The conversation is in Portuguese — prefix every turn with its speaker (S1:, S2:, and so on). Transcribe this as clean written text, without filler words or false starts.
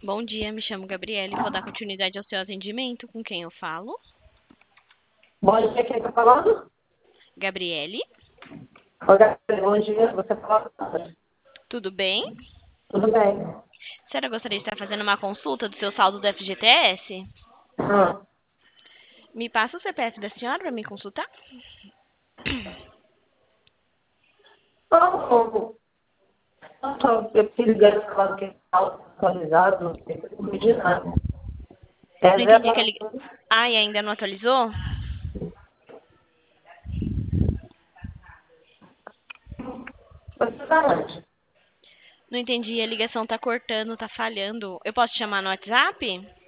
S1: Bom dia, me chamo Gabriele, vou dar continuidade ao seu atendimento. Com quem eu falo?
S2: Bom dia, quem está falando?
S1: Gabriele,
S2: Oi, Gabriel, bom dia, você fala?
S1: tudo bem?
S2: Tudo bem?
S1: A senhora gostaria de estar fazendo uma consulta do seu saldo do FGTS?
S2: Ah,
S1: Me passa o CPF da senhora para me consultar?
S2: eu fiquei ligando falando que está atualizado, não sei se eu entendi nada. É
S1: Não entendi que
S2: zero.
S1: ele... Ai, ainda não atualizou?
S2: Você está onde?
S1: Não entendi, a ligação tá cortando, tá falhando. Eu posso te chamar no WhatsApp?